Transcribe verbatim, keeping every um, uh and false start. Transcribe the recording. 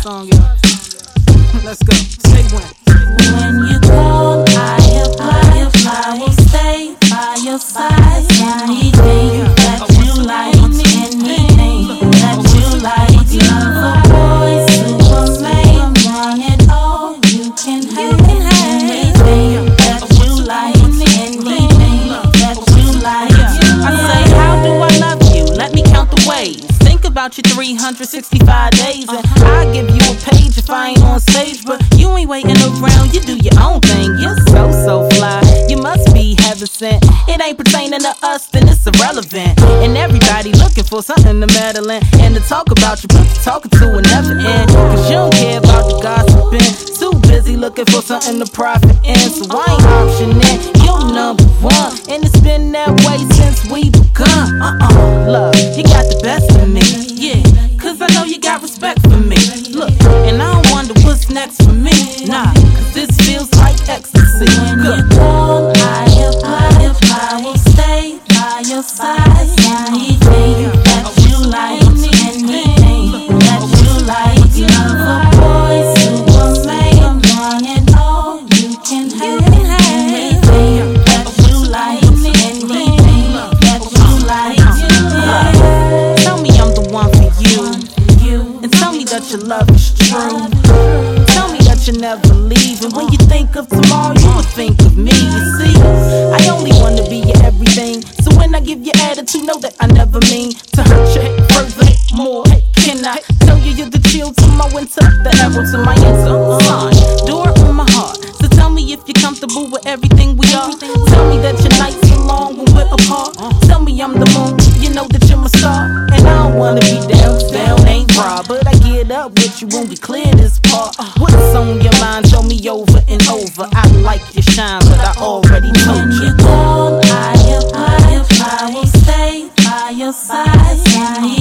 song, y'all. Let's go. Say when. When you call, I apply. I will stay by your side. Anything that you like, anything that you like. Lover boy, Superman, want it all. You can have anything that you like, anything that you like. I say, how do I love you? Let me count the ways. Think about you three hundred sixty-five days, and I'll give you a page if I ain't on stage. But you ain't waiting around, you do your own thing. You're so, so fly, you must be heaven sent. It ain't pertaining to us, then it's irrelevant. And everybody looking for something to meddle in, and to talk about you, but to talking to will never end. Cause you don't care about the gossiping, too busy looking for something to profit in. So I ain't optioning, you're number one, and it's been that way since we begun. Uh-uh, love, you got the best of me, yeah, cause I know you got respect for me. Look, and I don't wonder what's next for me, nah, cause this feels like ecstasy. When you call, I apply. I will stay by your side. Anything that you like, anything that you like. Lover boy, Superman, want it all. You can have anything that you like, anything that you like. Tell me I'm the one for you, and tell me that your love is true. Tell me that you never leave, and when you think of tomorrow, you would think of me. You see, I only wanna be your everything. So when I give you attitude, know that I never mean to hurt you further more. Can I tell you you're the chill to my winter, the arrow to my answer? Door on my heart. So tell me if you're comfortable with everything we are. Tell me that your nights are long when we're apart. Tell me I'm the moon, you know that you're my star. And I don't wanna be down, down ain't raw, but I get up with you when we clear this part. What's on your mind? Show me over and over. I like your shine, but I already told you. When you call, I apply. I will stay by your side.